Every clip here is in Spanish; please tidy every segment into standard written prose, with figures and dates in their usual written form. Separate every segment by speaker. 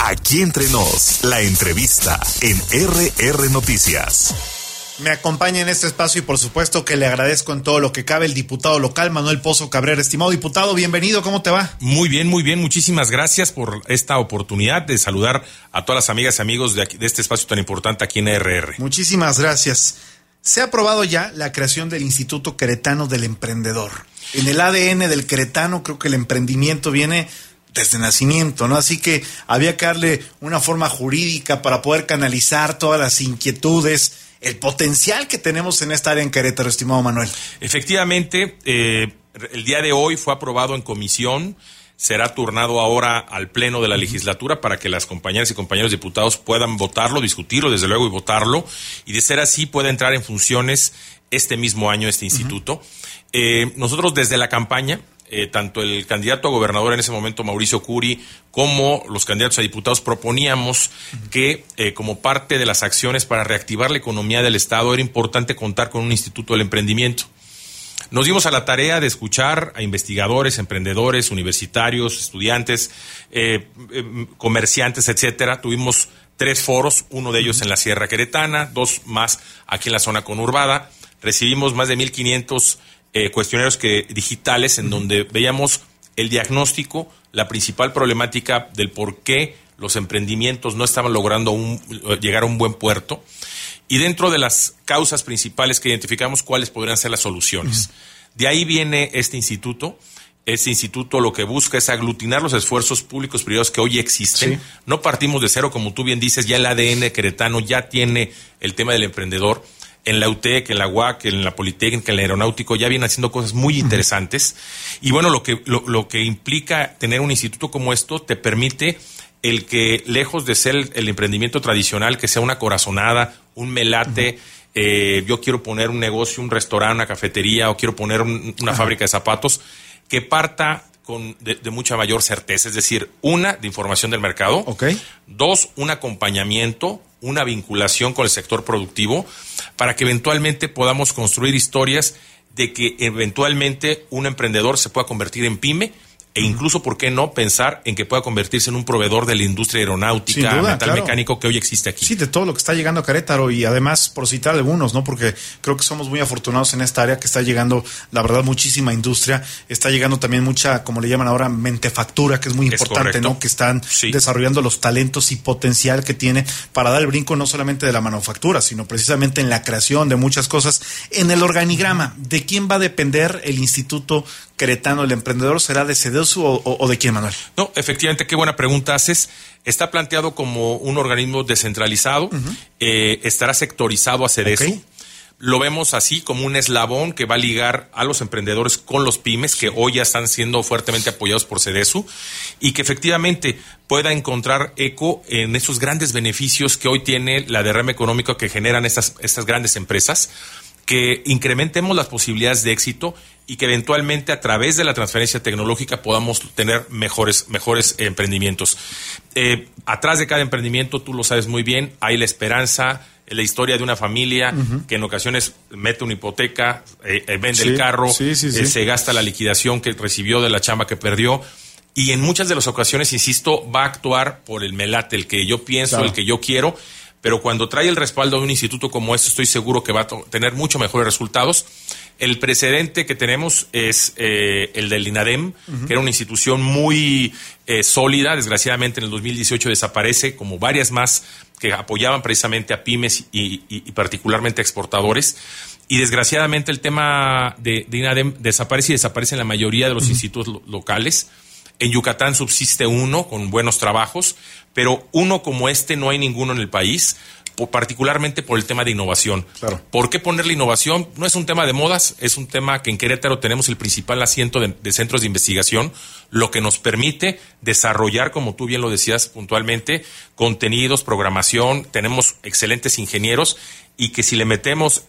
Speaker 1: Aquí entre nos, la entrevista en RR Noticias.
Speaker 2: Me acompaña en este espacio y por supuesto que le agradezco en todo lo que cabe el diputado local Manuel Pozo Cabrera. Estimado diputado, bienvenido, ¿cómo te va?
Speaker 3: Muy bien, muchísimas gracias por esta oportunidad de saludar a todas las amigas y amigos de este espacio tan importante aquí en RR.
Speaker 2: Muchísimas gracias. Se ha aprobado ya la creación del Instituto Queretano del Emprendedor. En el ADN del queretano creo que el emprendimiento viene desde nacimiento, ¿no? Así que había que darle una forma jurídica para poder canalizar todas las inquietudes, el potencial que tenemos en esta área en Querétaro, estimado Manuel.
Speaker 3: Efectivamente, el día de hoy fue aprobado en comisión, será turnado ahora al pleno de la legislatura para que las compañeras y compañeros diputados puedan votarlo, discutirlo desde luego y votarlo, y de ser así pueda entrar en funciones este mismo año este instituto. Nosotros desde la campaña, tanto el candidato a gobernador en ese momento, Mauricio Curi, como los candidatos a diputados proponíamos que como parte de las acciones para reactivar la economía del Estado era importante contar con un instituto del emprendimiento. Nos dimos a la tarea de escuchar a investigadores, emprendedores, universitarios, estudiantes, comerciantes, etcétera. Tuvimos 3 foros, uno de ellos en la Sierra Queretana, 2 más aquí en la zona conurbada. Recibimos más de 1,500 cuestionarios digitales en donde veíamos el diagnóstico, la principal problemática del por qué los emprendimientos no estaban logrando llegar a un buen puerto, y dentro de las causas principales que identificamos, cuáles podrían ser las soluciones. De ahí viene este instituto. Este instituto lo que busca es aglutinar los esfuerzos públicos privados que hoy existen. Sí. No partimos de cero, como tú bien dices, ya el ADN queretano ya tiene el tema del emprendedor. En la UTEC, en la UAC, en la Politécnica, en el Aeronáutico, ya vienen haciendo cosas muy interesantes. Y bueno, lo que implica tener un instituto como esto te permite el que, lejos de ser el emprendimiento tradicional, que sea una corazonada, un melate, yo quiero poner un negocio, un restaurante, una cafetería, o quiero poner una fábrica de zapatos, que parta de mucha mayor certeza, es decir, de información del mercado,
Speaker 2: okay.
Speaker 3: 2, un acompañamiento, una vinculación con el sector productivo, para que eventualmente podamos construir historias de que eventualmente un emprendedor se pueda convertir en pyme, e incluso, ¿por qué no pensar en que pueda convertirse en un proveedor de la industria aeronáutica, metal mecánico que hoy existe aquí?
Speaker 2: Sí, de todo lo que está llegando a Querétaro, y además, por citar algunos, ¿no? Porque creo que somos muy afortunados en esta área, que está llegando, la verdad, muchísima industria, está llegando también mucha, como le llaman ahora, mentefactura, que es muy importante, ¿no? Que están desarrollando los talentos y potencial que tiene para dar el brinco no solamente de la manufactura, sino precisamente en la creación de muchas cosas. En el organigrama, ¿de quién va a depender el Instituto Queretano del Emprendedor? ¿Será de CEDESU o de quién, Manuel?
Speaker 3: No, efectivamente, qué buena pregunta haces. Está planteado como un organismo descentralizado, estará sectorizado a CEDESU. Okay. Lo vemos así como un eslabón que va a ligar a los emprendedores con los pymes, que hoy ya están siendo fuertemente apoyados por CEDESU, y que efectivamente pueda encontrar eco en esos grandes beneficios que hoy tiene la derrama económica que generan estas grandes empresas, que incrementemos las posibilidades de éxito y que eventualmente a través de la transferencia tecnológica podamos tener mejores emprendimientos. Atrás de cada emprendimiento, tú lo sabes muy bien, hay la esperanza, la historia de una familia que en ocasiones mete una hipoteca, vende el carro, se gasta la liquidación que recibió de la chamba que perdió, y en muchas de las ocasiones, insisto, va a actuar por el melate, el que yo pienso, el que yo quiero. Pero cuando trae el respaldo de un instituto como este, estoy seguro que va a tener mucho mejores resultados. El precedente que tenemos es el del INADEM, que era una institución muy sólida. Desgraciadamente en el 2018 desaparece, como varias más que apoyaban precisamente a pymes y particularmente a exportadores. Y desgraciadamente el tema de INADEM desaparece en la mayoría de los institutos locales. En Yucatán subsiste uno con buenos trabajos, pero uno como este no hay ninguno en el país, particularmente por el tema de innovación.
Speaker 2: Claro.
Speaker 3: ¿Por qué ponerle innovación? No es un tema de modas, es un tema que en Querétaro tenemos el principal asiento de centros de investigación, lo que nos permite desarrollar, como tú bien lo decías puntualmente, contenidos, programación, tenemos excelentes ingenieros, y que si le metemos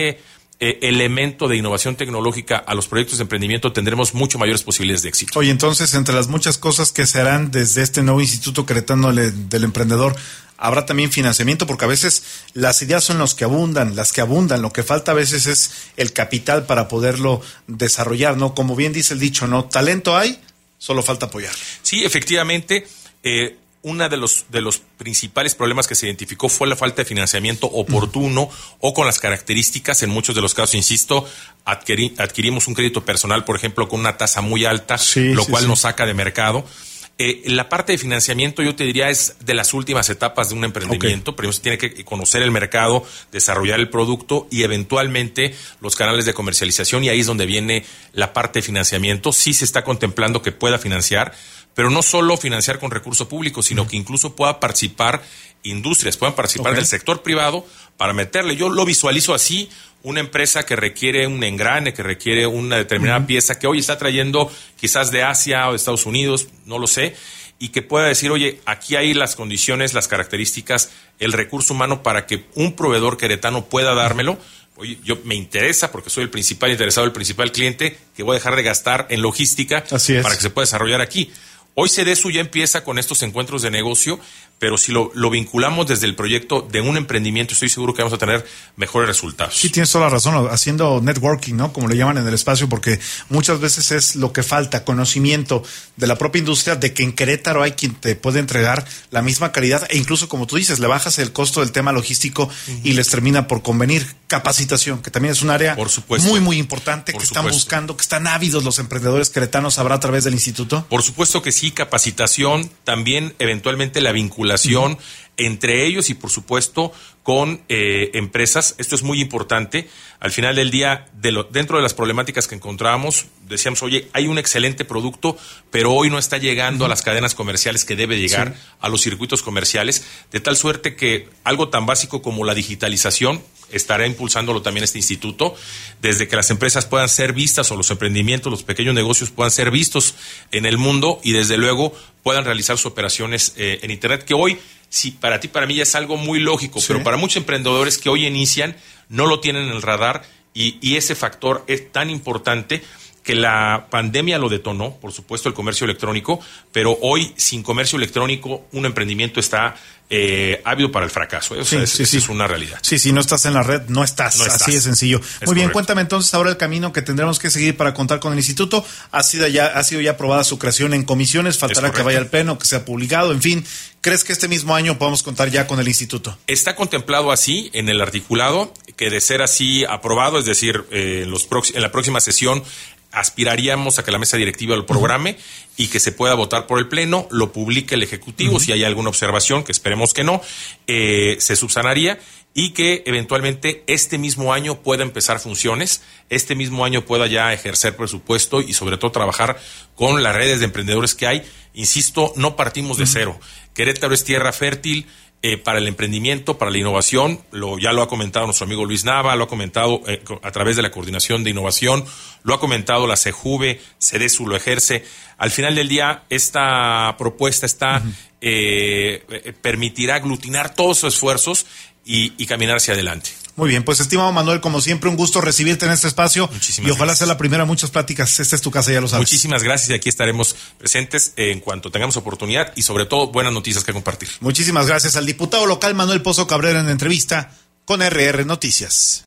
Speaker 3: elemento de innovación tecnológica a los proyectos de emprendimiento, tendremos mucho mayores posibilidades de éxito.
Speaker 2: Oye, entonces, entre las muchas cosas que se harán desde este nuevo Instituto Queretano del Emprendedor, habrá también financiamiento, porque a veces las ideas son las que abundan, lo que falta a veces es el capital para poderlo desarrollar, ¿no? Como bien dice el dicho, ¿no? Talento hay, solo falta apoyar.
Speaker 3: Sí, efectivamente, uno de los principales problemas que se identificó fue la falta de financiamiento oportuno o con las características. En muchos de los casos, insisto, adquirimos un crédito personal, por ejemplo, con una tasa muy alta, lo cual nos saca de mercado. La parte de financiamiento, yo te diría, es de las últimas etapas de un emprendimiento. Primero se tiene que conocer el mercado, desarrollar el producto y eventualmente los canales de comercialización, y ahí es donde viene la parte de financiamiento. Sí se está contemplando que pueda financiar, pero no solo financiar con recurso público, sino que incluso pueda participar industrias, puedan participar del sector privado para meterle. Yo lo visualizo así: una empresa que requiere un engrane, que requiere una determinada pieza que hoy está trayendo quizás de Asia o de Estados Unidos, no lo sé, y que pueda decir, oye, aquí hay las condiciones, las características, el recurso humano para que un proveedor queretano pueda dármelo. Oye, yo me interesa porque soy el principal interesado, el principal cliente, que voy a dejar de gastar en logística para que se pueda desarrollar aquí. Hoy CDSU ya empieza con estos encuentros de negocio, pero si lo vinculamos desde el proyecto de un emprendimiento, estoy seguro que vamos a tener mejores resultados.
Speaker 2: Sí, tienes toda la razón, haciendo networking, ¿no? Como le llaman en el espacio, porque muchas veces es lo que falta, conocimiento de la propia industria, de que en Querétaro hay quien te puede entregar la misma calidad, e incluso, como tú dices, le bajas el costo del tema logístico y les termina por convenir. Capacitación, que también es un área muy, muy importante, que están buscando, que están ávidos los emprendedores queretanos. ¿Habrá a través del instituto?
Speaker 3: Por supuesto que sí, capacitación, también eventualmente la vinculación entre ellos y, por supuesto, con empresas. Esto es muy importante. Al final del día, dentro de las problemáticas que encontrábamos, decíamos, oye, hay un excelente producto, pero hoy no está llegando a las cadenas comerciales que debe llegar, a los circuitos comerciales, de tal suerte que algo tan básico como la digitalización estará impulsándolo también este instituto, desde que las empresas puedan ser vistas, o los emprendimientos, los pequeños negocios puedan ser vistos en el mundo, y desde luego puedan realizar sus operaciones en Internet, que hoy, sí, para ti, para mí ya es algo muy lógico, pero para muchos emprendedores que hoy inician no lo tienen en el radar, y ese factor es tan importante que la pandemia lo detonó, por supuesto, el comercio electrónico, pero hoy sin comercio electrónico un emprendimiento está ávido para el fracaso. Es una realidad.
Speaker 2: Sí, si no estás en la red, no estás. Así de sencillo. Muy bien, cuéntame entonces ahora el camino que tendremos que seguir para contar con el instituto. Ha sido ya aprobada su creación en comisiones, faltará que vaya al pleno, que sea publicado, en fin. ¿Crees que este mismo año podamos contar ya con el instituto?
Speaker 3: Está contemplado así en el articulado, que de ser así aprobado, es decir, en la próxima sesión aspiraríamos a que la mesa directiva lo programe y que se pueda votar por el pleno, lo publique el Ejecutivo, si hay alguna observación, que esperemos que no, se subsanaría, y que eventualmente este mismo año pueda empezar funciones, este mismo año pueda ya ejercer presupuesto y sobre todo trabajar con las redes de emprendedores que hay. Insisto, no partimos de cero. Querétaro es tierra fértil para el emprendimiento, para la innovación. Ya lo ha comentado nuestro amigo Luis Nava, lo ha comentado a través de la Coordinación de Innovación, lo ha comentado la CEJUVE, CDSU lo ejerce. Al final del día, esta propuesta permitirá aglutinar todos sus esfuerzos y caminar hacia adelante.
Speaker 2: Muy bien, pues estimado Manuel, como siempre, un gusto recibirte en este espacio.
Speaker 3: Muchísimas
Speaker 2: y ojalá
Speaker 3: gracias.
Speaker 2: Sea la primera de muchas pláticas. Esta es tu casa, ya lo sabes.
Speaker 3: Muchísimas gracias, y aquí estaremos presentes en cuanto tengamos oportunidad y sobre todo buenas noticias que compartir.
Speaker 2: Muchísimas gracias al diputado local Manuel Pozo Cabrera en entrevista con RR Noticias.